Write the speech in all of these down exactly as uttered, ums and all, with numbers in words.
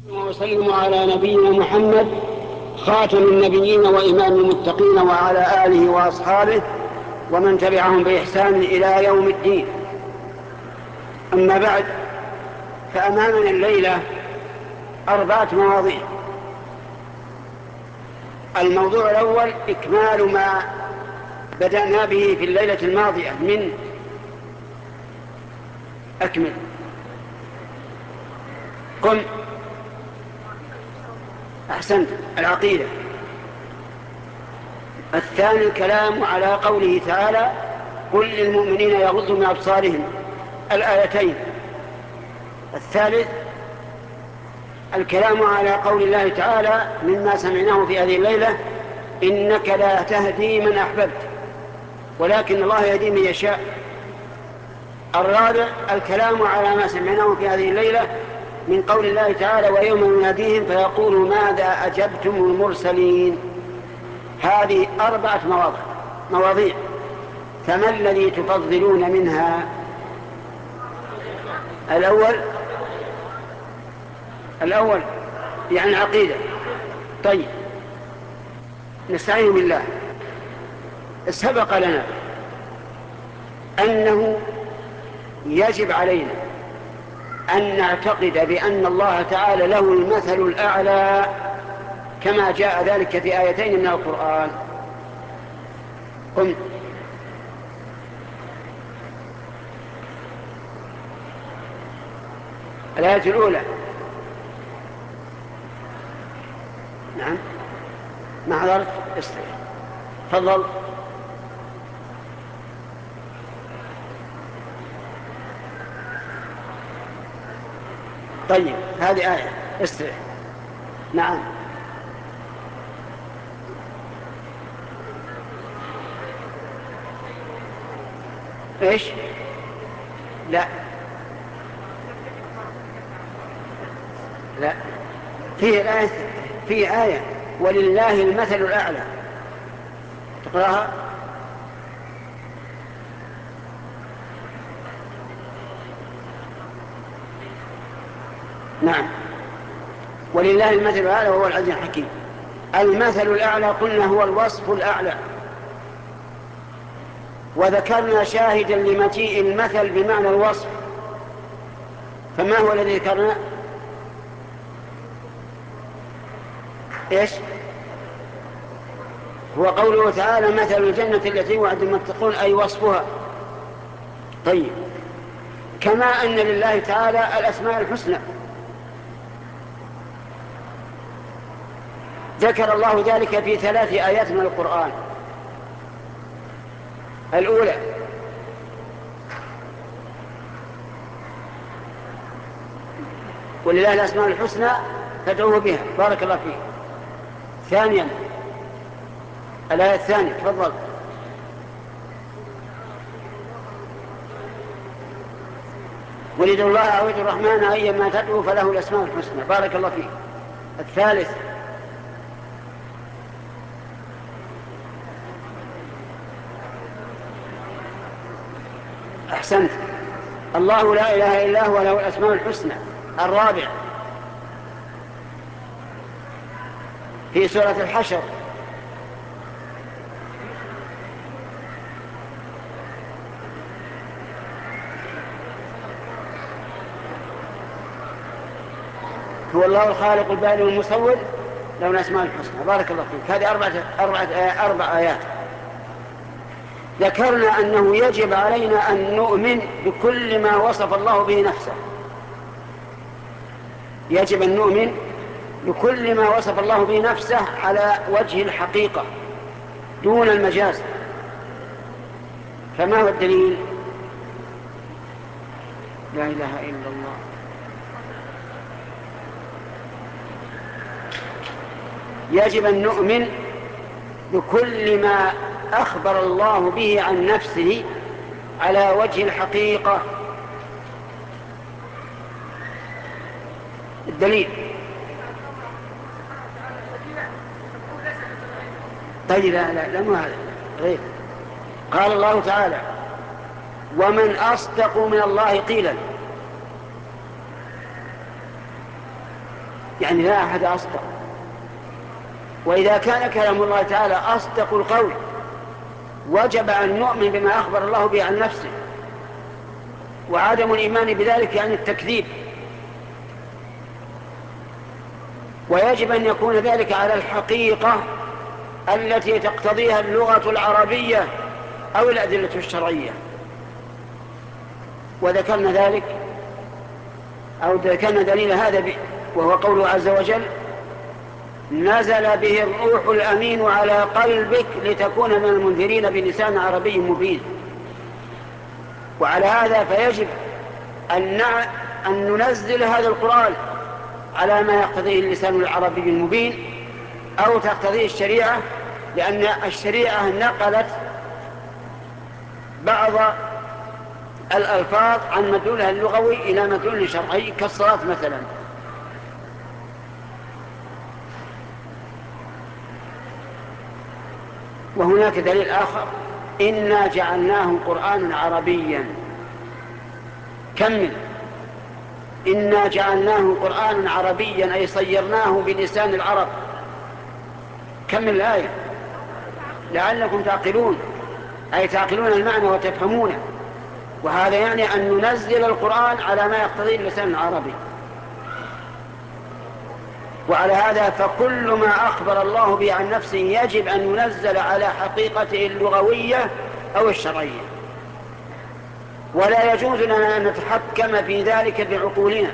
وسلم على نبينا محمد خاتم النبيين وإمام المتقين وعلى آله وأصحابه ومن تبعهم بإحسان إلى يوم الدين. أما بعد، فأمامنا الليلة أربعة مواضيع. الموضوع الأول إكمال ما بدأنا به في الليلة الماضية من أكمل قم أحسنت العقيدة. الثاني الكلام على قوله تعالى قل للمؤمنين يغضوا من أبصارهم، الآيتين. الثالث الكلام على قول الله تعالى مما سمعناه في هذه الليلة إنك لا تهدي من أحببت ولكن الله يهدي من يشاء. الرابع الكلام على ما سمعناه في هذه الليلة من قول الله تعالى ويوم يناديهم فيقول ماذا أجبتم المرسلين. هذه أربعة مواضيع مواضيع فما الذي تفضلون منها؟ الأول الأول يعني العقيدة. طيب، نستعين بالله. سبق لنا أنه يجب علينا أن نعتقد بأن الله تعالى له المثل الأعلى كما جاء ذلك في آيتين من القرآن. قم الآية الأولى. نعم ما حضرت استري. تفضل. طيب هذه آية استري. نعم ايش؟ لا لا فيه الآية، فيه آية ولله المثل الأعلى. تقرأها. نعم ولله المثل الأعلى وهو العزيز الحكيم. المثل الأعلى قلنا هو الوصف الأعلى، وذكرنا شاهدا لمجيء المثل بمعنى الوصف. فما هو الذي ذكرنا؟ ايش؟ هو قوله تعالى مثل الجنة التي وعد المتقون أي وصفها. طيب، كما أن لله تعالى الأسماء الحسنى ذكر الله ذلك في ثلاث آيات من القرآن. الأولى ولله الأسماء الحسنى فادعوه بها، بارك الله فيه. ثانيا الآية الثانية. تفضل. قل ادعوا الله أو ادعوا الرحمن أيما تدعوا فله الأسماء الحسنى، بارك الله فيه. الثالث أحسنت الله لا إله إلا هو له الأسماء الحسنى. الرابع في سورة الحشر هو الله الخالق البارئ المصور له الأسماء الحسنى، بارك الله فيك. هذه أربعة أربعة أربع آيات. ذكرنا أنه يجب علينا أن نؤمن بكل ما وصف الله به نفسه. يجب أن نؤمن بكل ما وصف الله به نفسه على وجه الحقيقة دون المجاز. فما هو الدليل؟ لا إله إلا الله. يجب أن نؤمن بكل ما أخبر الله به عن نفسه على وجه الحقيقة. الدليل. طيب لا لا لا مو هذا غير. قال الله تعالى ومن أصدق من الله قيلا. يعني لا أحد أصدق. وإذا كان كلام الله تعالى أصدق القول وجب أن نؤمن بما أخبر الله به عن نفسه، وعدم الإيمان بذلك يعني التكذيب، ويجب أن يكون ذلك على الحقيقة التي تقتضيها اللغة العربية أو الأدلة الشرعية. وذكرنا ذلك أو ذكرنا دليل هذا وهو قوله عز وجل: نزل به الروح الأمين على قلبك لتكون من المنذرين بلسان عربي مبين. وعلى هذا فيجب أن أن ننزل هذا القرآن على ما يقتضيه اللسان العربي المبين أو تقتضيه الشريعة، لأن الشريعة نقلت بعض الألفاظ عن مدلولها اللغوي إلى مدلول شرعي كالصلاة مثلا. وهناك دليل آخر: إنا جعلناه قرآنا عربيا. كمل: إنا جعلناه قرآنا عربيا أي صيرناه بلسان العرب. كمل الآية لعلكم تعقلون، أي تعقلون المعنى وتفهمونه. وهذا يعني أن ننزل القرآن على ما يقتضيه اللسان العربي. وعلى هذا فكل ما أخبر الله به عن نفسه يجب أن ينزل على حقيقته اللغوية أو الشرعية، ولا يجوز لنا أن نتحكم في ذلك بعقولنا،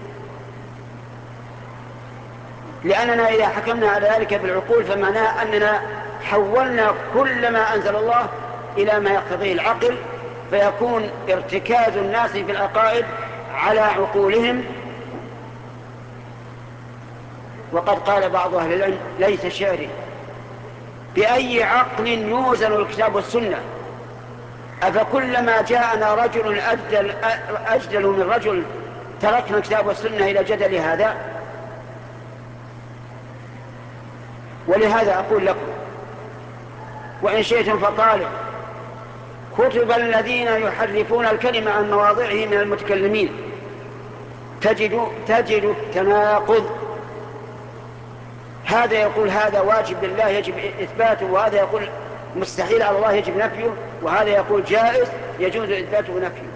لأننا إذا حكمنا على ذلك بالعقول فمعناه أننا حولنا كل ما أنزل الله إلى ما يقتضيه العقل، فيكون ارتكاز الناس في العقائد على عقولهم. وقد قال بعض أهل العلم ليس شعري: بأي عقل يوزن الكتاب والسنة؟ أفكلما جاءنا رجل أجدل, أجدل من رجل تركنا الكتاب والسنة إلى جدل هذا؟ ولهذا أقول لكم وإن شئتم فطالب كتب الذين يحرفون الكلمة عن مواضعه من المتكلمين، تجد, تجد التناقض. هذا يقول هذا واجب لله يجب إثباته، وهذا يقول مستحيل على الله يجب نفيه، وهذا يقول جائز يجوز إثباته ونفيه.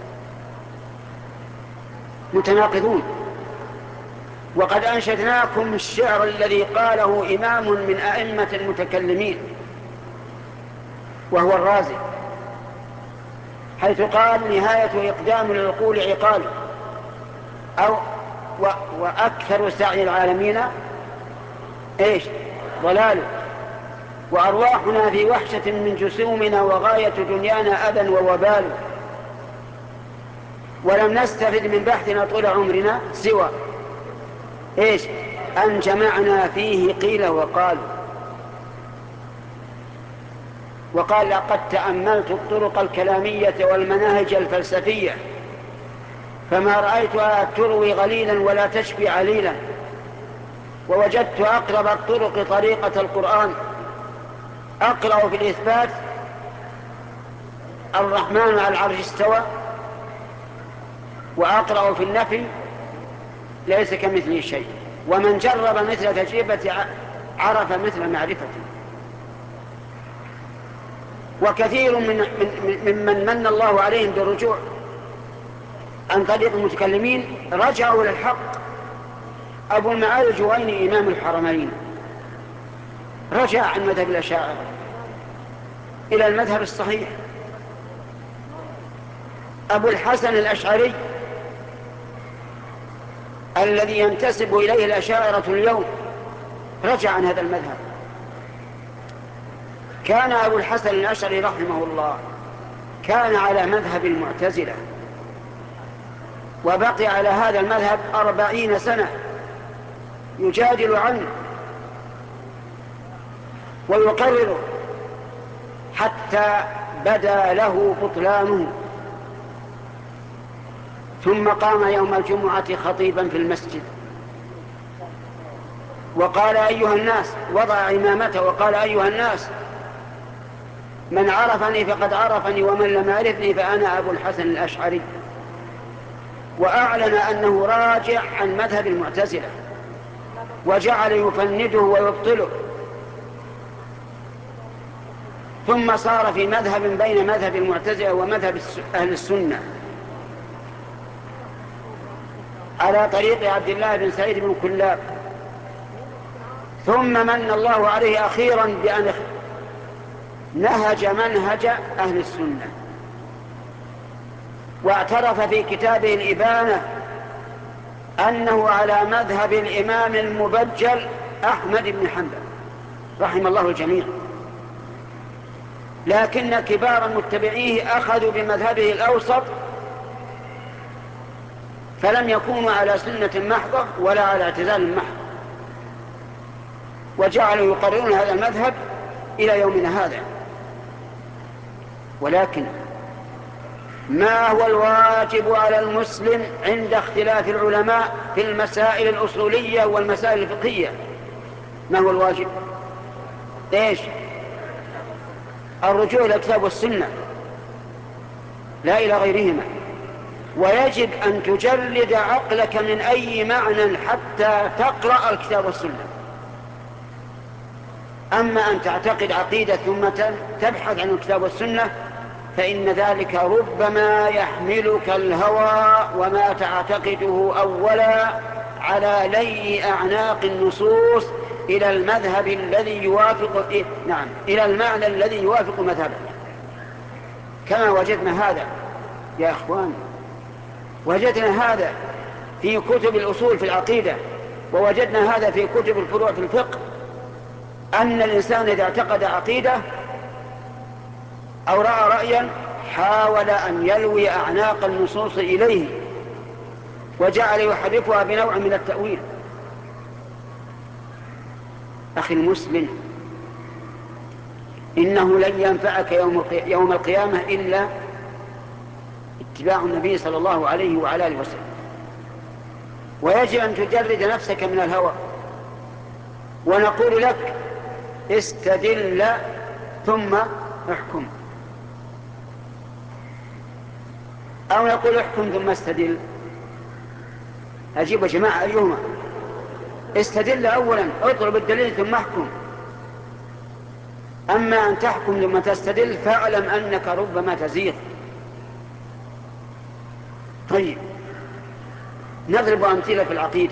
متناقضون. وقد أنشدناكم الشعر الذي قاله إمام من أئمة المتكلمين وهو الرازي، حيث قال: نهاية إقدام العقول عقال، أو وأكثر سعي العالمين إيش؟ ضلال، وأرواحنا في وحشة من جسومنا، وغاية دنيانا أذى ووبال، ولم نستفد من بحثنا طول عمرنا سوى إيش؟ أن جمعنا فيه قيل وقال. وقال: لقد تأملت الطرق الكلامية والمناهج الفلسفية فما رأيتها تروي غليلا ولا تشفي عليلا، ووجدت أقرب الطرق طريقة القرآن. أقرأ في الإثبات: الرحمن على العرش استوى، وأقرأ في النفي: ليس كمثله شيء. ومن جرب مثل تجربة عرف مثل معرفته. وكثير من ممن من الله عليهم بالرجوع عن طريق المتكلمين رجعوا للحق. أبو المعالي الجويني إمام الحرمين رجع عن مذهب الأشاعرة إلى المذهب الصحيح. أبو الحسن الأشعري الذي ينتسب إليه الأشاعرة اليوم رجع عن هذا المذهب. كان أبو الحسن الأشعري رحمه الله كان على مذهب المعتزلة، وبقي على هذا المذهب أربعين سنة يجادل عنه ويقرره حتى بدا له بطلانه، ثم قام يوم الجمعة خطيبا في المسجد وقال: أيها الناس، وضع عمامته وقال: أيها الناس، من عرفني فقد عرفني، ومن لم يعرفني فأنا أبو الحسن الأشعري. وأعلن أنه راجع عن مذهب المعتزلة. وجعل يفنده ويبطله، ثم صار في مذهب بين مذهب المعتزلة ومذهب أهل السنة على طريق عبد الله بن سعيد بن كلاب، ثم من الله عليه أخيرا بأن نهج منهج أهل السنة، واعترف في كتابه الإبانة أنه على مذهب الإمام المبجل أحمد بن حنبل رحم الله الجميع. لكن كبار متبعيه أخذوا بمذهبه الأوسط، فلم يكونوا على سنة محضة ولا على اعتزال محض، وجعلوا يقررون هذا المذهب إلى يومنا هذا. ولكن ما هو الواجب على المسلم عند اختلاف العلماء في المسائل الأصولية والمسائل الفقهية؟ ما هو الواجب؟ ايش؟ الرجوع إلى الكتاب والسنة لا إلى غيرهما. ويجب أن تجرد عقلك من أي معنى حتى تقرأ الكتاب والسنة. أما أن تعتقد عقيدة ثم تبحث عن الكتاب والسنة فإن ذلك ربما يحملك الهوى وما تعتقده أولا على لي أعناق النصوص إلى المذهب الذي يوافق إيه؟ نعم إلى المعنى الذي يوافق مذهبك، كما وجدنا هذا يا أخوان. وجدنا هذا في كتب الأصول في العقيدة، ووجدنا هذا في كتب الفروع في الفقه، أن الإنسان إذا اعتقد عقيدة أو رأى رأيا حاول أن يلوي أعناق النصوص إليه وجعل يحرفها بنوع من التأويل. أخي المسلم، إنه لن ينفعك يوم القيامة إلا اتباع النبي صلى الله عليه وعلى آله وسلم. ويجب أن تجرد نفسك من الهوى. ونقول لك استدل ثم احكم، أو يقول احكم ثم استدل. أجيب يا جماعة أيهما؟ استدل أولا، اطلب الدليل ثم احكم. أما أن تحكم ثم تستدل فاعلم أنك ربما تزيغ. طيب نضرب أمثلة في العقيدة.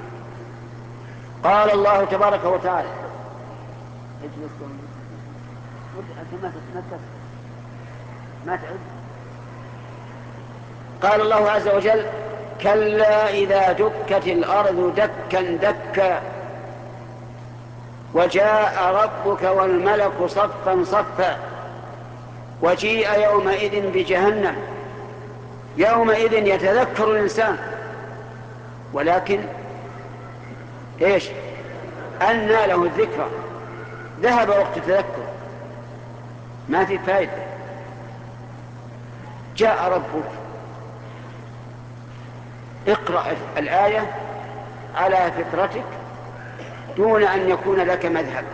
قال الله تبارك وتعالى ما تعد. قال الله عز وجل كلا إذا دكت الأرض دكا دكا وجاء ربك والملك صفا صفا وجيء يومئذ بجهنم. يومئذ يتذكر الإنسان، ولكن إيش؟ أنى له الذكرى، ذهب وقت التذكر، ما في فائدة. جاء ربك، اقرأ الآية على فطرتك دون أن يكون لك مذهب.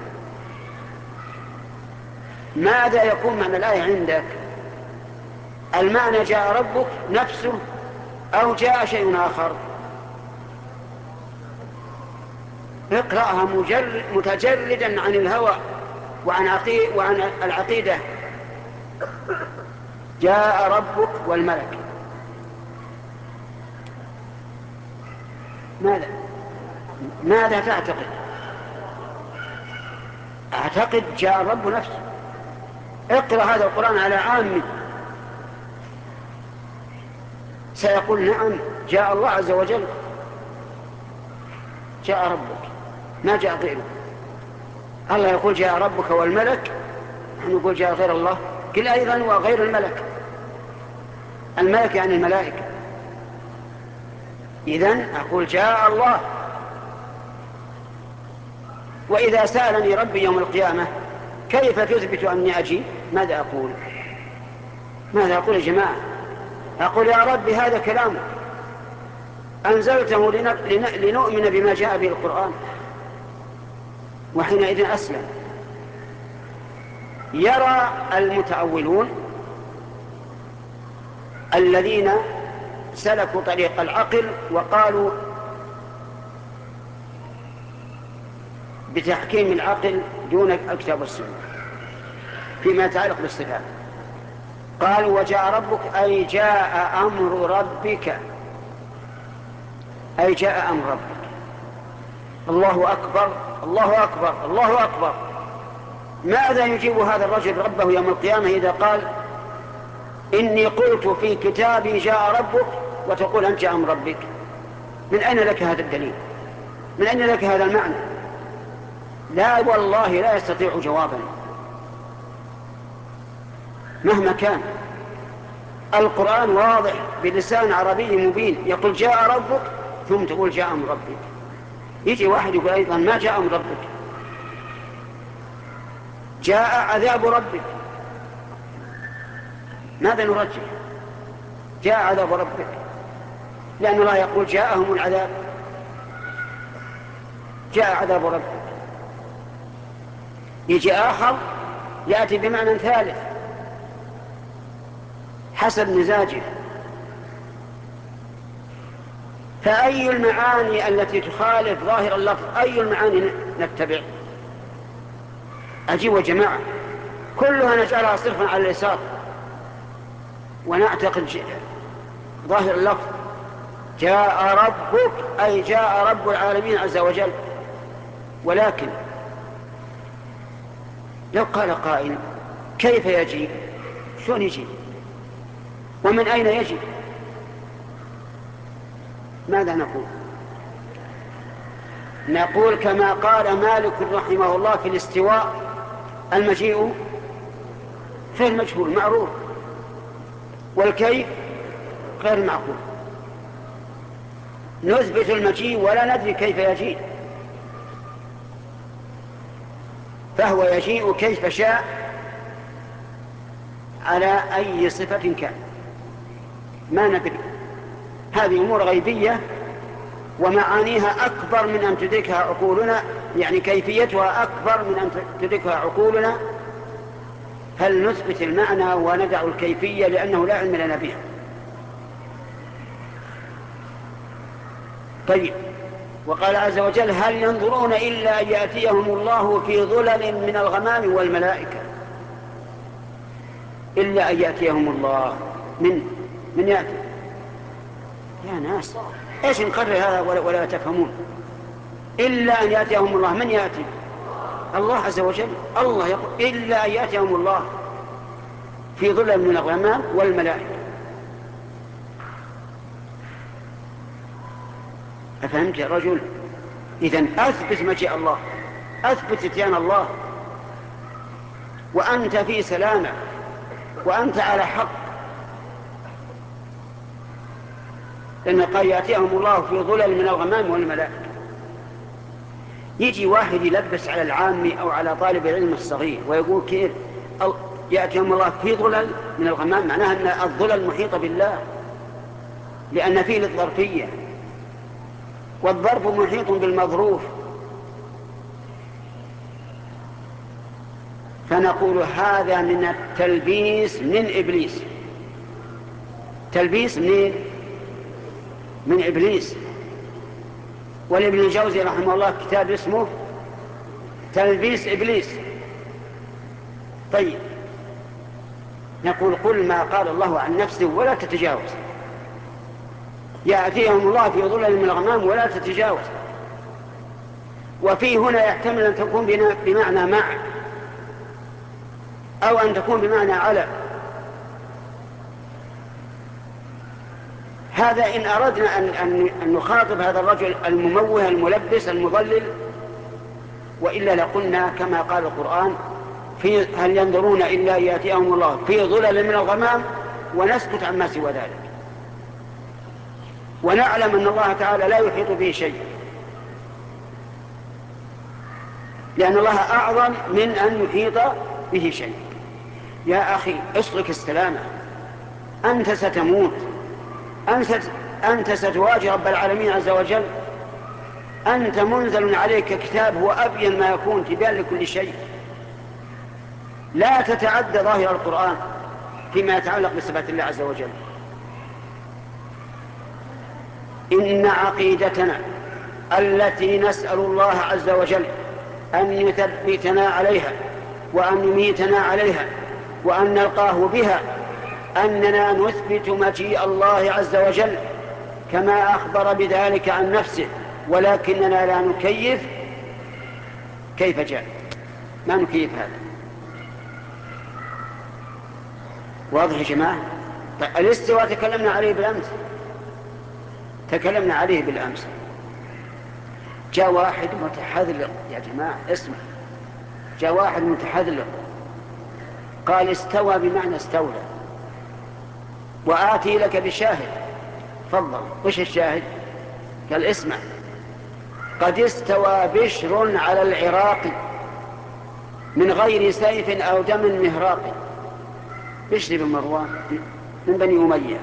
ماذا يكون معنى الآية عندك؟ المعنى جاء ربك نفسه أو جاء شيء آخر؟ اقرأها مجرد متجردا عن الهوى وعن, عقي وعن العقيدة. جاء ربك والملك، ماذا ماذا تعتقد؟ اعتقد جاء الرب نفسه. اقرأ هذا القرآن على عامه سيقول نعم جاء الله عز وجل، جاء ربك، ما جاء غيره. الله يقول جاء ربك والملك، نحن نقول جاء غير الله. قل أيضا وغير الملك. الملك يعني الملائكة. إذن أقول جاء الله. وإذا سألني ربي يوم القيامة كيف تثبت أني أجيب؟ ماذا أقول؟ ماذا أقول يا جماعة؟ أقول يا رب هذا كلامك أنزلته لنؤمن بما جاء به القرآن، وحينئذ أسلم. يرى المتأولون الذين سلكوا طريق العقل وقالوا بتحكيم العقل دون الكتاب والسنة فيما يتعلق بالصفات. قالوا وجاء ربك أي جاء أمر ربك، أي جاء أمر ربك. الله أكبر الله أكبر الله أكبر. ماذا يجيب هذا الرجل ربه يوم القيامة إذا قال إني قلت في كتابي جاء ربك وتقول أنت جاء أمر ربك؟ من أين لك هذا الدليل؟ من أين لك هذا المعنى؟ لا والله لا يستطيع جوابا مهما كان. القرآن واضح بلسان عربي مبين، يقول جاء ربك ثم تقول جاء أمر ربك. يجي واحد يقول أيضا ما جاء أمر ربك، جاء عذاب ربك. ماذا نرجح؟ جاء عذاب ربك، لأن الله يقول جاءهم العذاب، جاء عذاب ربك. يجي آخر يأتي بمعنى ثالث حسب مزاجه. فأي المعاني التي تخالف ظاهر اللفظ أي المعاني نتبع؟ أجيب جماعة كلها نجعلها صرفا على اليسار ونعتقد ظاهر اللفظ جاء ربك أي جاء رب العالمين عز وجل. ولكن لو قال قائل كيف يجي؟ شلون يجي؟ ومن أين يجي؟ ماذا نقول؟ نقول كما قال مالك رحمه الله في الاستواء المجيء في المجهول معروف والكيف غير معقول. نثبت المجيء ولا ندري كيف يجيء، فهو يجيء كيف شاء على أي صفة كان، ما ندري. هذه أمور غيبية ومعانيها أكبر من أن تدركها عقولنا، يعني كيفيتها أكبر من أن تدركها عقولنا. هل نثبت المعنى وندع الكيفية لأنه لا علم لنا بها؟ طيب، وقال عز وجل هل ينظرون إلا أن يأتيهم الله في ظلل من الغمام والملائكة. إلا أن يأتيهم الله من من يأتي؟ يا ناس إيش نقرر هذا ولا, ولا تفهمون؟ إلا أن يأتيهم الله، من يأتي؟ الله عز وجل. الله يقول إلا أن يأتيهم الله في ظلل من الغمام والملائكة. أفهمت يا رجل؟ إذن أثبت مجيء الله، أثبت اتيان الله، وأنت في سلامة وأنت على حق. لأن قال يأتيهم الله في ظلل من الغمام والملائكة. يجي واحد يلبس على العام أو على طالب العلم الصغير ويقول كيف يأتيهم الله في ظلل من الغمام؟ معناها أن الظلل محيطة بالله، لأن فيه للظرفية، والظرف محيط بالمظروف. فنقول هذا من التلبيس من إبليس. تلبيس منين؟ من إبليس. ولابن الجوزي رحمه الله كتاب اسمه تلبيس إبليس. طيب، نقول قل ما قال الله عن نفسه ولا تتجاوز. يأتيهم الله في ظلل من الغمام ولا تتجاوز. وفي هنا يحتمل أن تكون بمعنى مع، أو أن تكون بمعنى على. هذا إن أردنا أن, أن نخاطب هذا الرجل المموه الملبس المضلل، وإلا لقلنا كما قال القرآن في هل ينظرون إلا يأتيهم الله في ظلل من الغمام، ونسكت عما سوى ذلك، ونعلم أن الله تعالى لا يحيط به شيء، لأن الله أعظم من أن يحيط به شيء. يا أخي اسلك السلامة، أنت ستموت، أنت ستواجه رب العالمين عز وجل، أنت منزل عليك كتاب هو أبين ما يكون تبيان لكل شيء. لا تتعدى ظاهر القرآن فيما يتعلق بصفات الله عز وجل. إن عقيدتنا التي نسأل الله عز وجل أن يثبتنا عليها وأن يميتنا عليها وأن نلقاه بها، أننا نثبت مجيء الله عز وجل كما أخبر بذلك عن نفسه، ولكننا لا نكيف كيف جاء، ما نكيف هذا. واضح يا جماعة؟ طيب الاستواء تكلمنا عليه بالأمس، تكلمنا عليه بالأمس. جاء واحد متحذلق يا جماعة، اسمع، جاء واحد متحذلق قال استوى بمعنى استولى، وآتي لك بشاهد. تفضل، وش الشاهد؟ قال اسمع، قد استوى بشر على العراق من غير سيف أو دم مهراق. بشر بن مروان من بني أمية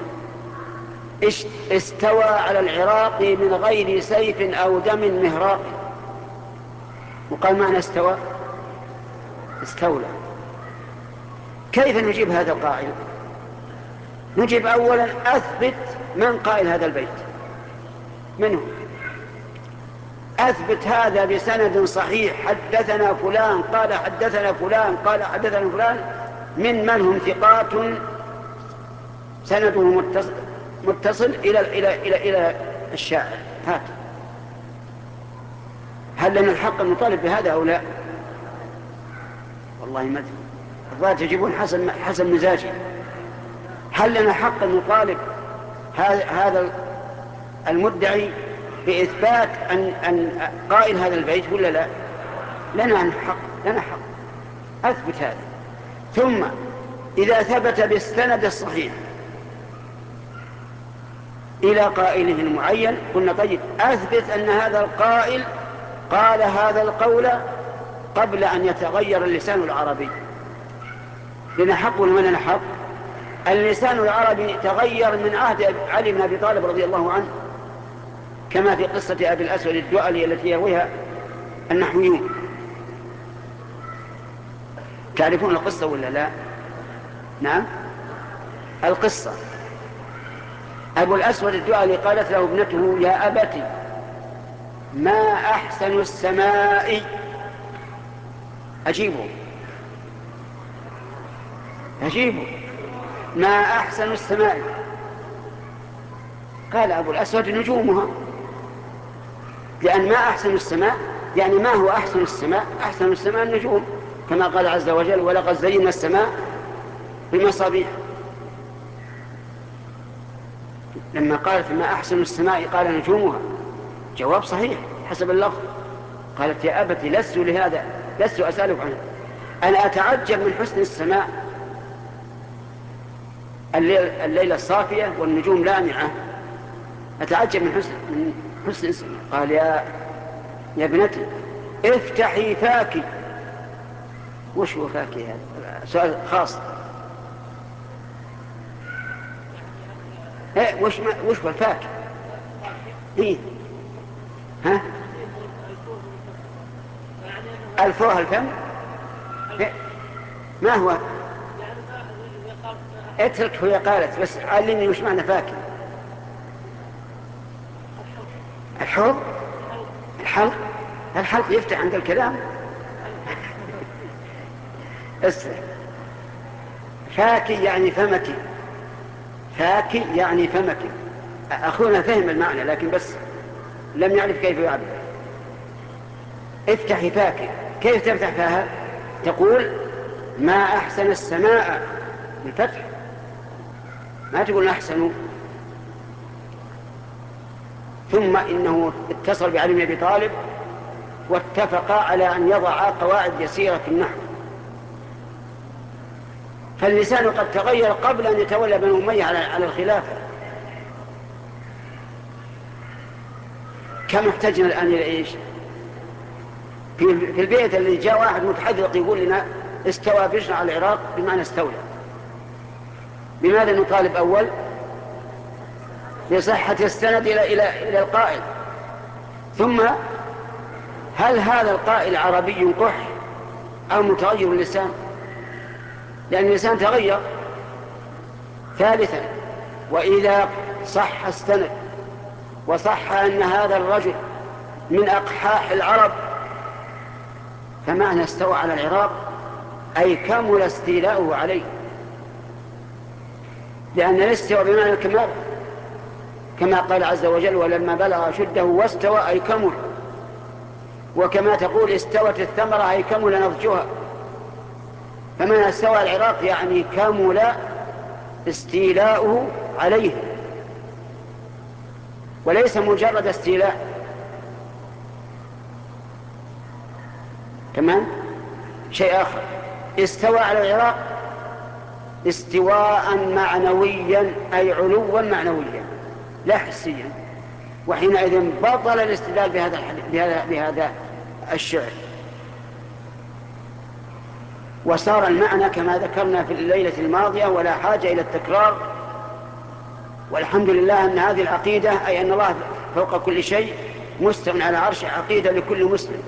استوى على العراق من غير سيف أو دم مهراق، وقال معنى استوى استولى. كيف نجيب هذا القائل؟ نجيب أولا أثبت من قائل هذا البيت، منه؟ أثبت هذا بسند صحيح، حدثنا فلان قال حدثنا فلان قال حدثنا فلان، من من هم ثقات سنده متصل, متصل إلى, إلى, إلى, إلى الشاعر. هات، هل لنا الحق أن نطالب بهذا أو لا؟ والله ما الظاهر تجيبون حسن, حسن مزاجي. هل لنا حق أن نطالب هذا المدعي بإثبات أن, أن قائل هذا البيت ولا لا؟ لنا حق، لنا حق. أثبت هذا. ثم إذا ثبت بالسند الصحيح إلى قائله المعين قلنا طيب أثبت أن هذا القائل قال هذا القول قبل أن يتغير اللسان العربي. لنا حق ولا ما لنا حق؟ اللسان العربي تغير من عهد علي بن أبي طالب رضي الله عنه، كما في قصة أبي الأسود الدؤلي التي يرويها النحويون. تعرفون القصة ولا لا؟ نعم، القصة. أبو الأسود الدؤلي قالت له ابنته يا أبتي ما أحسن السماء. أجيبه أجيبه ما أحسن السماء. قال أبو الأسود نجومها، لأن ما أحسن السماء يعني ما هو أحسن السماء؟ أحسن السماء النجوم، كما قال عز وجل ولقد زينا السماء بمصابيح. لما قالت ما أحسن السماء قال نجومها، جواب صحيح حسب اللفظ. قالت يا أبتي لست لهذا لست أسألك عنه، أنا أتعجب من حسن السماء، الليلة الصافية والنجوم لامعة، أتعجب من حسن من حسن السماء. قال يا يا ابنتي افتحي فاكي. وش هو فاكي هذا؟ سؤال خاص. ايه وش ما وش هو الفاكي؟ ايه ها الفوه الفم؟ إيه؟ ما هو؟ اترك هي قالت، بس علمني وش معنى فاكي. الحوض، الحلق، الحلق يفتح عند الكلام. اسمع، فاكي يعني فمك، فاكي يعني فمك. أخونا فهم المعنى لكن بس لم يعرف كيف يعبر. افتحي فاكي، كيف تفتح فاها؟ تقول ما أحسن السماء بالفتح، ما تقول أحسن. ثم إنه اتصل بعلي بن أبي طالب واتفقا على أن يضعا قواعد يسيرة في النحو، فاللسان قد تغير قبل أن يتولى بنو أمية على الخلافة. كم احتجنا الآن إلى إيش؟ في البيت اللي جاء واحد متحذق يقول لنا استوى بشر على العراق بمعنى استولى. بماذا نطالب أول؟ بصحة السند إلى إلى إلى القائل. ثم هل هذا القائل عربي قح أو متغير اللسان؟ لأن اللسان تغير. ثالثا وإذا صح السند وصح أن هذا الرجل من أقحاح العرب فمعنى استوى على العراق أي كمل استيلاؤه عليه، لأن الاستواء بمعنى الكمال، كما قال عز وجل ولما بلغ أشده واستوى أي كمل، وكما تقول استوت الثمرة أي كمل نضجها. فمن استوى العراق يعني كمل استيلاؤه عليه، وليس مجرد استيلاء. تمام. شيء آخر، استوى على العراق استواء معنويا أي علوا معنويا لا حسيا، وحينئذ بطل الاستدلال بهذا بهذا بهذا الشعر، وصار المعنى كما ذكرنا في الليلة الماضية ولا حاجة إلى التكرار. والحمد لله أن هذه العقيدة أي أن الله فوق كل شيء مستوٍ على عرش عقيدة لكل مسلم،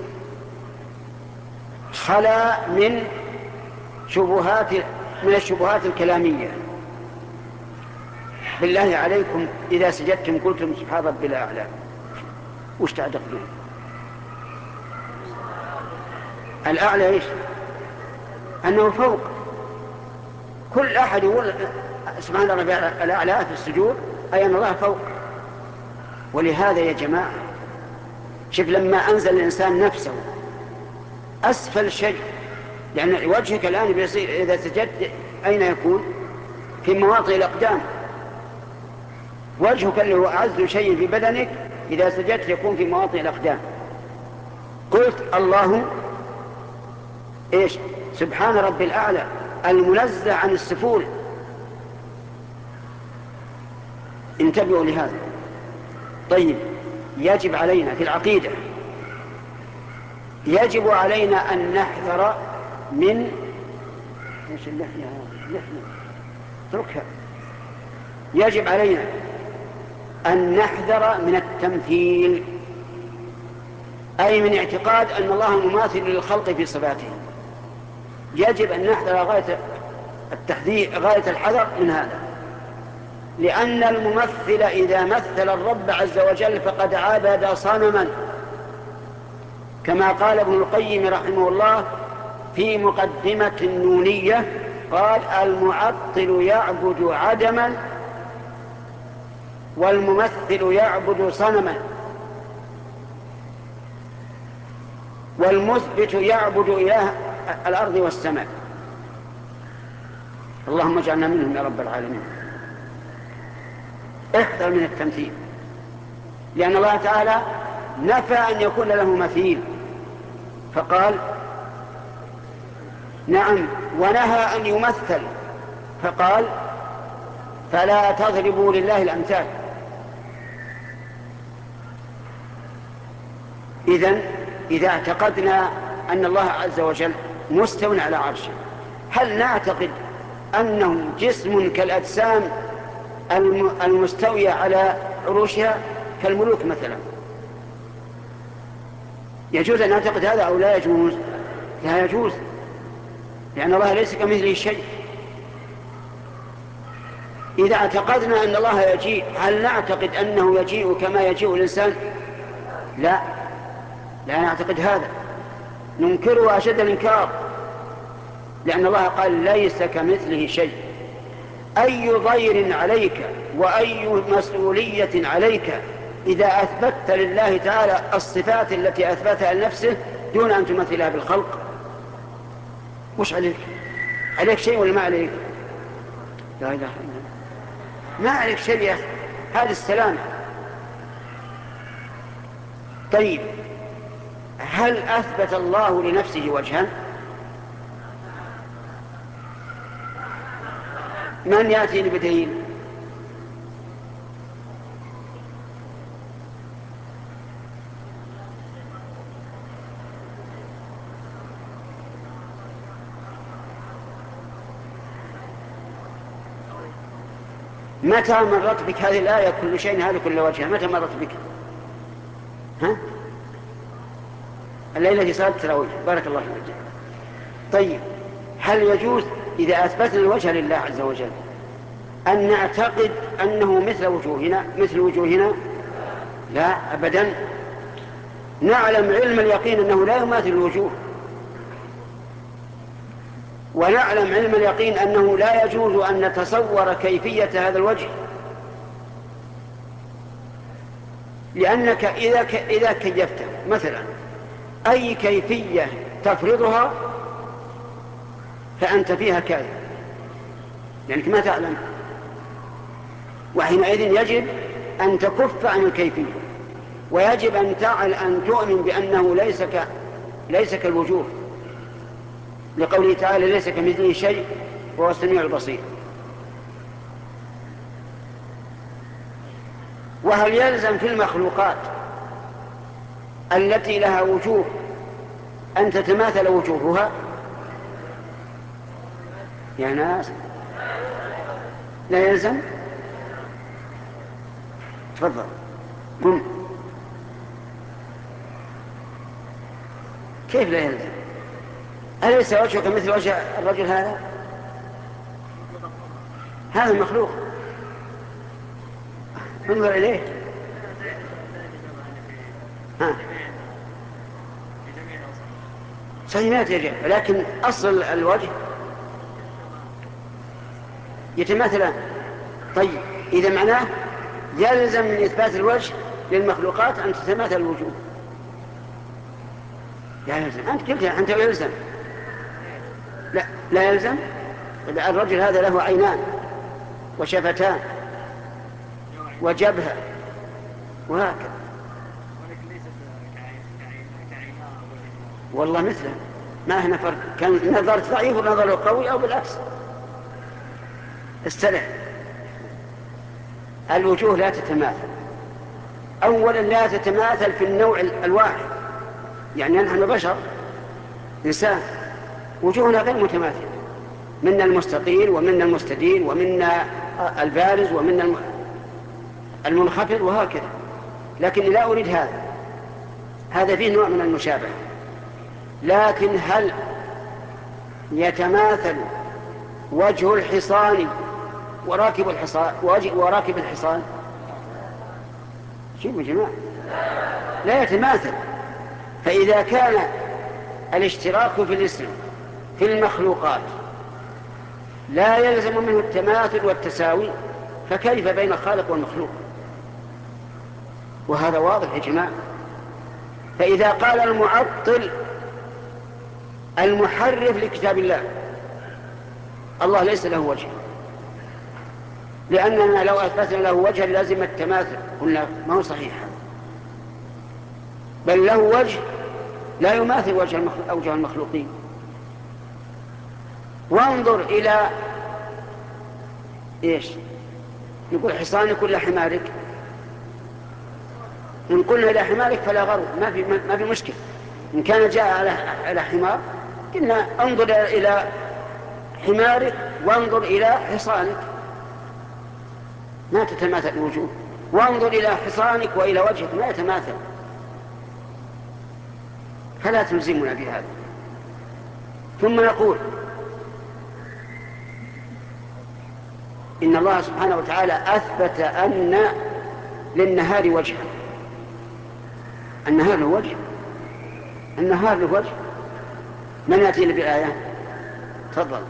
خلا من شبهات من الشبهات الكلامية. بالله عليكم إذا سجدتم قلتم سبحان ربي الأعلى وش تعتقدون؟ الأعلى إيش؟ أنه فوق. كل أحد يقول سبحان ربي الأعلى في السجود أي أن الله فوق. ولهذا يا جماعة شوف لما أنزل الإنسان نفسه أسفل شيء، لأن يعني وجهك الآن بيصير إذا سجدت أين يكون؟ في مواطن الأقدام. وجهك اللي هو أعز شيء في بدنك إذا سجدت يكون في مواطن الأقدام. قلت الله إيش؟ سبحان ربي الأعلى المنزه عن السفول. انتبهوا لهذا. طيب، يجب علينا في العقيدة يجب علينا أن نحذر من ايش اللحية اللحية اتركها. يجب علينا أن نحذر من التمثيل، أي من اعتقاد أن الله مماثل للخلق في صفاته. يجب أن نحذر غاية التحذير غاية الحذر من هذا، لأن الممثل إذا مثل الرب عز وجل فقد عبد صنما، كما قال ابن القيم رحمه الله في مقدمة النونية، قال المعطل يعبد عدما والممثل يعبد صنما والمثبت يعبد إله الأرض والسماء. اللهم اجعلنا منهم يا رب العالمين. احذر من التمثيل، لأن الله تعالى نفى أن يكون له مثيل، فقال نعم، ونهى أن يمثل فقال فلا تضربوا لله الأمثال. إذن إذا اعتقدنا أن الله عز وجل مستوٍ على عرشه، هل نعتقد أنه جسم كالأجسام المستوية على عروشها كالملوك مثلا؟ يجوز أن نعتقد هذا أو لا يجوز؟ لا يجوز، لأن الله ليس كمثله شيء. إذا اعتقدنا أن الله يجيء، هل نعتقد أنه يجيء كما يجيء الإنسان؟ لا، لا نعتقد هذا، ننكره أشد الإنكار، لأن الله قال ليس كمثله شيء. أي ضير عليك وأي مسؤولية عليك إذا أثبتت لله تعالى الصفات التي أثبتها لنفسه دون أن تمثلها بالخلق؟ وش عليك؟ عليك شيء ولا ما عليك؟ لا إله إلا الله، ما عليك شيء يا أخي، هذا السلام. طيب، هل أثبت الله لنفسه وجها؟ من يأتي بدليل؟ متى مرت بك هذه الآية كل شيء هذا كل وجهه؟ متى مرت بك؟ ها؟ الليلة في صلاة التراويح، بارك الله فيك. طيب، هل يجوز إذا أثبتنا الوجه لله عز وجل أن نعتقد أنه مثل وجوهنا مثل وجوهنا؟ لا أبدا، نعلم علم اليقين أنه لا يماثل الوجوه، ونعلم علم اليقين أنه لا يجوز أن نتصور كيفية هذا الوجه، لأنك إذا إذا كيفته مثلا أي كيفية تفرضها فأنت فيها كاذب، لأنك ما تعلم، وحينئذ يجب أن تكف عن الكيفية، ويجب أن تعل أن تؤمن بأنه ليس ك ليس كالوجوه، لقوله تعالى ليس كمثله شيء وهو السميع البصير. وهل يلزم في المخلوقات التي لها وجوه أن تتماثل وجوهها؟ يا ناس لا يلزم. تفضل. قم. كيف لا يلزم؟ أليس وجهك مثل وجه الرجل هذا؟ هذا المخلوق، انظر إليه. ها صحيح يجب، لكن أصل الوجه يتماثلان. طيب إذا معناه يلزم من إثبات الوجه للمخلوقات أن تتماثل الوجوه. لا يلزم. أنت قلت أنت يلزم. لا لا يلزم. الرجل هذا له عينان وشفتان وجبهة وهكذا، والله مثله ما هنا فرق، كان نظرت ضعيف ونظره قوي أو بالعكس. استلع. الوجوه لا تتماثل. أولا لا تتماثل في النوع الواحد، يعني نحن بشر إنسان وجوهنا غير متماثلة، منا المستطيل ومنا المستدير ومنا البارز ومنا المنخفض وهكذا، لكن لا أريد هذا، هذا فيه نوع من المشابهة. لكن هل يتماثل وجه الحصان وراكب الحصان وراكب الحصان؟ شوفوا يا جماعة، لا يتماثل. فإذا كان الاشتراك في الاسم في المخلوقات لا يلزم منه التماثل والتساوي، فكيف بين الخالق والمخلوق؟ وهذا واضح يا جماعة. فإذا قال المعطل المحرف لكتاب الله الله ليس له وجه، لأننا لو أثبتنا له وجه لازم التماثل، قلنا ما هو صحيح، بل له وجه لا يماثل وجه أوجه المخلوقين. وانظر إلى إيش نقول حصانك ولا حمارك؟ إن قلنا إلى حمارك فلا غرض، ما في ما في مشكلة. إن كان جاء على على حمار قلنا انظر إلى حمارك وانظر إلى حصانك، ما تتماثل الوجوه. وانظر إلى حصانك وإلى وجهك ما يتماثل، فلا تلزمنا بهذا. ثم نقول إن الله سبحانه وتعالى أثبت أن للنهار وجها. النهار له وجه؟ النهار له وجه؟ من يأتينا بالآية؟ تفضل.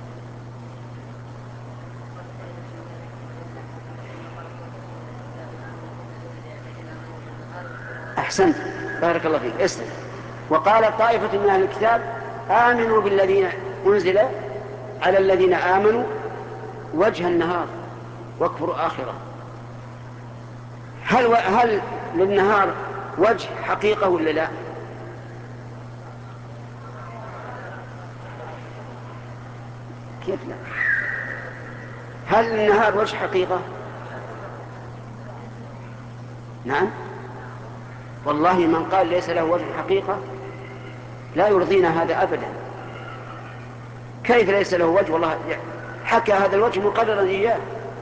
أحسنت، بارك الله فيك، اسلم. وقال طائفة من أهل الكتاب آمنوا بالذين أنزل على الذين آمنوا وجه النهار واكفروا آخره. هل, و... هل للنهار وجه حقيقة ولا لا؟ كيف لا؟ هل للنهار وجه حقيقة؟ نعم. والله من قال ليس له وجه حقيقة لا يرضينا هذا أبدا. كيف ليس له وجه؟ والله حكى هذا الوجه مقررا إياه.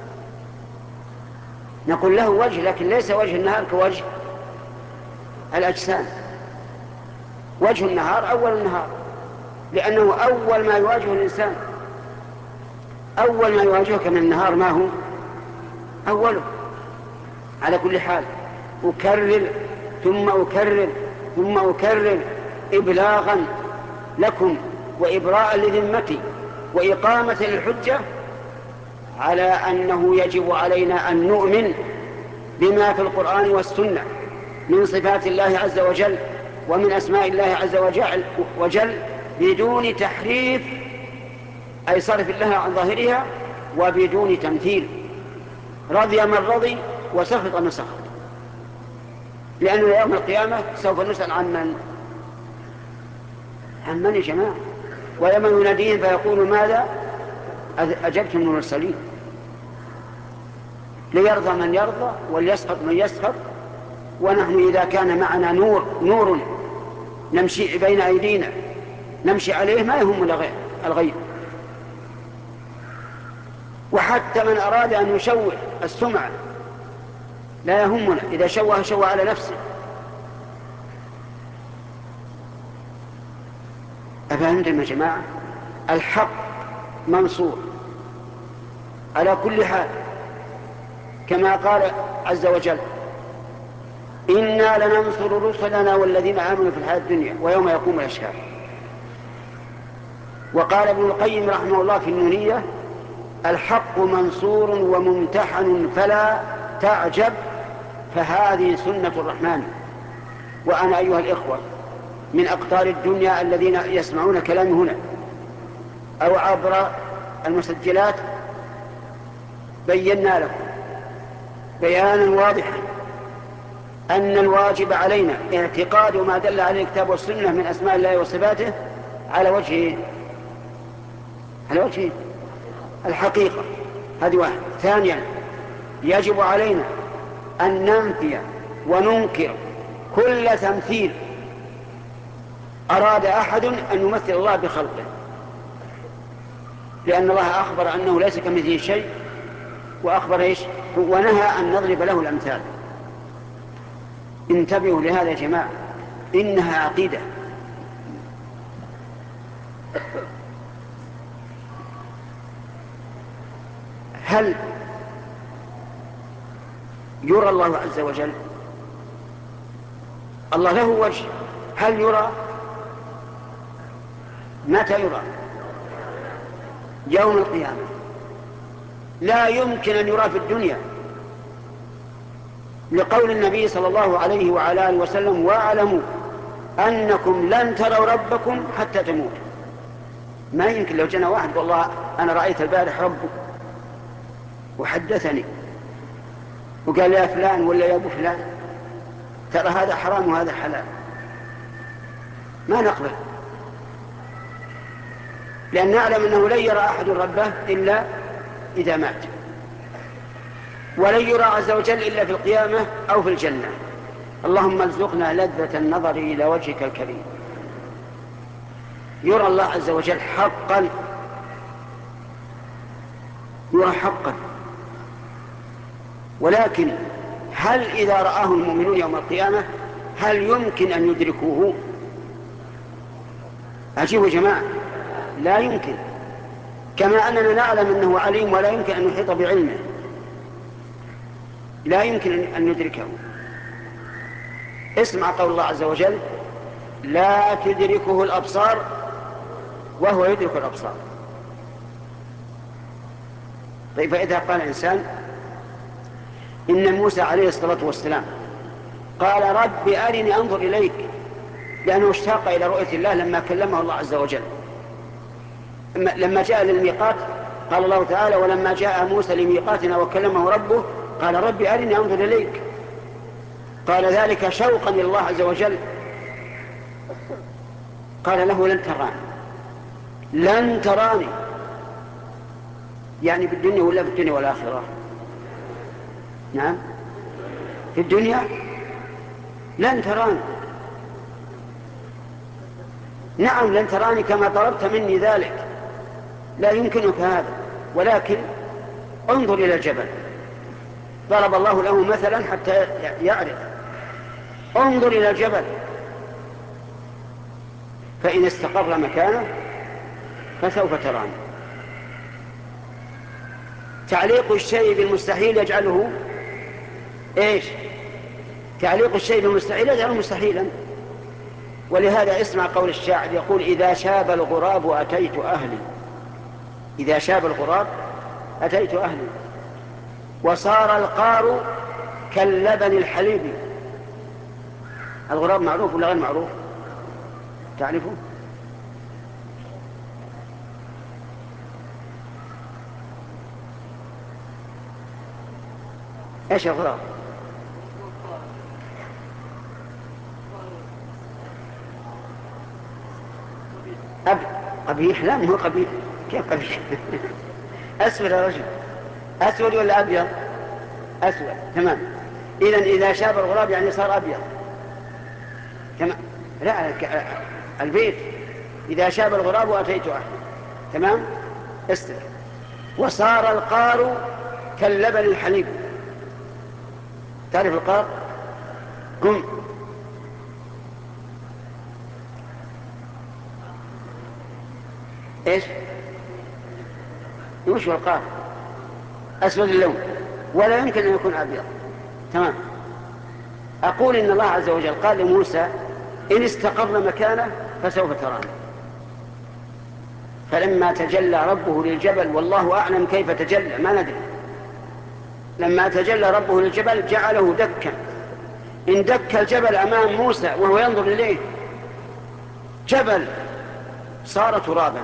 نقول له وجه لكن ليس وجه النهار كوجه الأجسام. وجه النهار أول النهار، لأنه أول ما يواجه الإنسان. أول ما يواجهك من النهار ما هو؟ أوله. على كل حال أكرر ثم أكرر ثم أكرر إبلاغا لكم وإبراء لذمتي وإقامة للحجة على أنه يجب علينا أن نؤمن بما في القرآن والسنة من صفات الله عز وجل ومن أسماء الله عز وجل, وجل بدون تحريف أي صرف الله عن ظاهرها وبدون تمثيل، رضي من رضي وسخط من سخط، لأنه يوم القيامة سوف نسأل عن من عن من يا جماعة، ويوم يناديهم فيقول ماذا أجبتم المرسلين، ليرضى من يرضى وليسخط من يسخط. ونحن إذا كان معنا نور نور نمشي بين أيدينا نمشي عليه ما يهمنا الغيب. وحتى من أراد أن يشوه السمعة لا يهمنا، إذا شوه شوه على نفسه. أفهمتم يا جماعة؟ الحق منصور على كل حال، كما قال عز وجل إنا لننصر رسلنا والذين آمنوا في الحياة الدنيا ويوم يقوم الأشهاد. وقال ابن القيم رحمه الله في النونية الحق منصور وممتحن فلا تعجب فهذه سنة الرحمن. وأنا أيها الإخوة من أقطار الدنيا الذين يسمعون كلامي هنا أو عبر المسجلات بينا لكم بيانا واضحا أن الواجب علينا اعتقاد ما دل عليه الكتاب والسنة من أسماء الله وصفاته على وجه على وجه الحقيقة. هذه واحد. ثانيا يجب علينا أن ننفي وننكر كل تمثيل أراد أحد أن يمثل الله بخلقه، لأن الله أخبر أنه ليس كمثله شيء، وأخبر إيش ونهى أن نضرب له الأمثال. انتبهوا لهذا يا جماعة، إنها عقيدة. هل يرى الله عز وجل؟ الله له وجه، هل يرى؟ متى يرى؟ يوم القيامة. لا يمكن أن يرى في الدنيا، لقول النبي صلى الله عليه وعلى آله وسلم واعلموا أنكم لن تروا ربكم حتى تموتوا. ما يمكن لو جاءنا واحد والله أنا رأيت البارح ربك وحدثني وقال يا فلان ولا يا أبو فلان ترى هذا حرام وهذا حلال، ما نقبل، لأن نعلم أنه لن يرى أحد ربه إلا إذا مات، ولن يرى عز وجل إلا في القيامة أو في الجنة. اللهم ارزقنا لذة النظر إلى وجهك الكريم. يرى الله عز وجل حقا، يرى حقا، ولكن هل إذا رآه المؤمنون يوم القيامة هل يمكن أن يدركوه؟ عجيب يا جماعة، لا يمكن، كما أننا نعلم أنه عليم ولا يمكن أن يحيط بعلمه، لا يمكن أن ندركه. اسمع قول الله عز وجل لا تدركه الأبصار وهو يدرك الأبصار. طيب فإذا قال إنسان إن موسى عليه الصلاة والسلام قال رب أرني أنظر إليك، لأنه اشتاق إلى رؤية الله لما كلمه الله عز وجل، لما جاء للميقات قال الله تعالى ولما جاء موسى لميقاتنا وكلمه ربه قال رب أرني أنظر إليك، قال ذلك شوقا إلى الله عز وجل. قال له لن تراني، لن تراني يعني في الدنيا ولا في الدنيا والآخرة؟ نعم في الدنيا لن تراني، نعم لن تراني كما طلبت مني ذلك، لا يمكنك هذا، ولكن انظر إلى الجبل. ضرب الله له مثلا حتى يعرف، انظر إلى الجبل فإن استقر مكانه فسوف تراني. تعليق الشيء بالمستحيل يجعله ايش؟ تعليق الشيء بالمستحيل يجعله مستحيلا. ولهذا اسمع قول الشاعر يقول: إذا شاب الغراب أتيت أهلي، إذا شاب الغراب أتيت أهلي، وصار القار كاللبن الحليب. الغراب معروف ولا غير معروف؟ تعرفه؟ ايش الغراب؟ أب... قبيح؟ لا، مو قبيح. كيف قبيح؟ أسود يا رجل. أسود ولا أبيض؟ أسود، تمام. إذن إذا شاب الغراب يعني صار أبيض، تمام. لا، البيت إذا شاب الغراب أتيت أهلي، تمام. استر. وصار القار كاللبن الحليب. تعرف القار؟ قم. ايش؟ وش هو القار؟ أسود اللون، ولا يمكن أن يكون أبيض، تمام. أقول إن الله عز وجل قال لموسى: إن استقر مكانه فسوف تراني. فلما تجلى ربه للجبل، والله أعلم كيف تجلى، ما ندري، لما تجلى ربه للجبل جعله دكا. إن دك الجبل أمام موسى وهو ينظر إليه، جبل صار ترابا.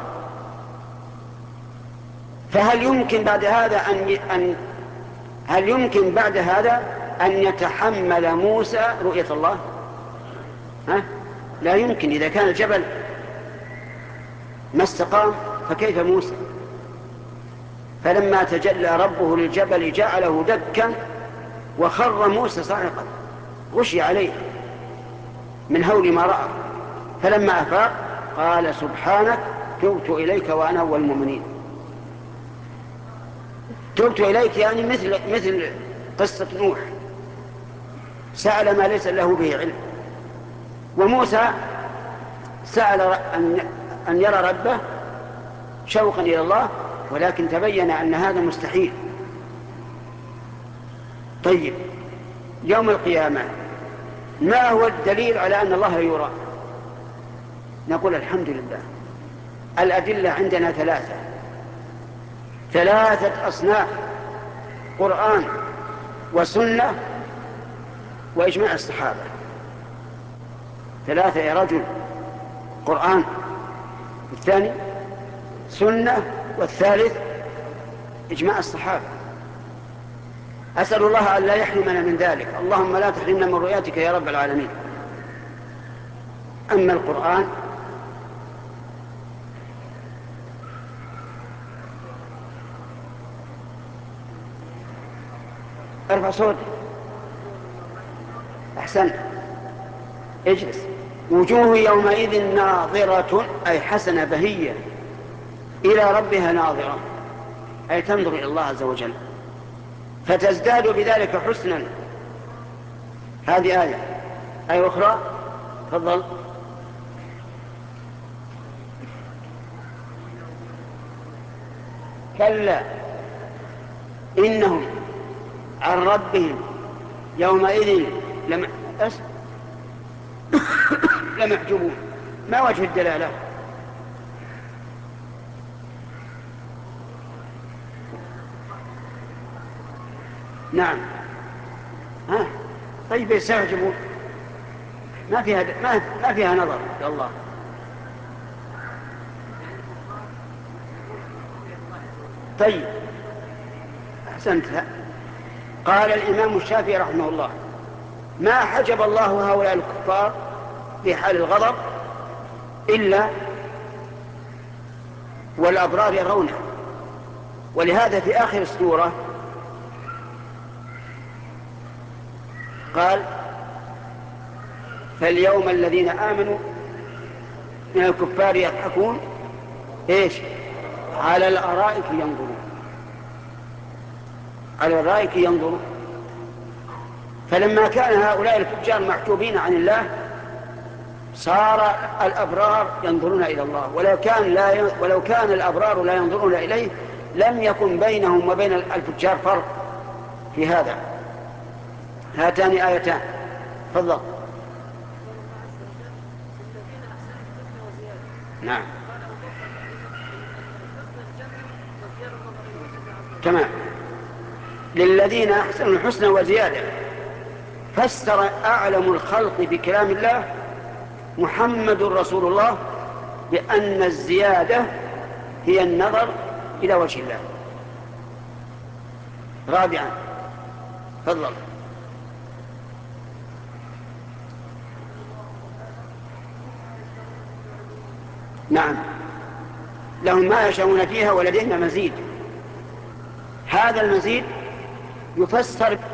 فهل يمكن بعد هذا أن أن هل يمكن بعد هذا أن يتحمل موسى رؤية الله؟ ها؟ لا يمكن. إذا كان الجبل ما استقام فكيف موسى؟ فلما تجلى ربه للجبل جعله دكا وخر موسى صاعقا، غشي عليه من هول ما رأى. فلما أفاق قال: سبحانك تبت إليك وأنا أول المؤمنين. تبت إليك يعني مثل مثل قصة نوح، سأل ما ليس له به علم. وموسى سأل أن أن يرى ربه شوقا إلى الله، ولكن تبين أن هذا مستحيل. طيب، يوم القيامة ما هو الدليل على أن الله يرى؟ نقول: الحمد لله. الأدلة عندنا ثلاثة ثلاثة أصناف: قرآن وسنة وإجماع الصحابة. ثلاثة يا رجل: قرآن، الثاني سنة، والثالث إجماع الصحابة. أسأل الله أن لا يحرمنا من ذلك، اللهم لا تحرمنا من رؤيتك يا رب العالمين. أما القرآن ارفع صوتك، أحسنت، اجلس. وجوه يومئذ ناظرة، أي حسنة بهية، إلى ربها ناظرة، أي تنظر إلى الله عز وجل فتزداد بذلك حسنا. هذه آية. آية أخرى، تفضل. كلا إنهم عن ربهم يومئذ لم أس... لمحجوبون. ما وجه الدلالة؟ نعم. ها؟ طيب يستعجبون، ما فيها ما, ما فيها نظر يا الله. طيب، أحسنت. قال الإمام الشافعي رحمه الله: ما حجب الله هؤلاء الكفار في حال الغضب إلا والأبرار يرونه. ولهذا في آخر السورة قال: فاليوم الذين آمنوا من الكفار يضحكون إيش؟ على الأرائك ينظرون. على الأرائك ينظرون. فلما كان هؤلاء الفجار محجوبين عن الله، صار الأبرار ينظرون إلى الله. ولو كان, لا ي... ولو كان الأبرار لا ينظرون إليه لم يكن بينهم وبين الفجار فرق في هذا. هاتان آيتان. تفضل. نعم تمام. للذين أحسنوا الحسنى وزيادة. فسر أعلم الخلق بكلام الله محمد رسول الله بأن الزيادة هي النظر إلى وجه الله. رابعا تفضل. نعم لهم ما يشاءون فيها ولدينا مزيد. هذا المزيد يفسر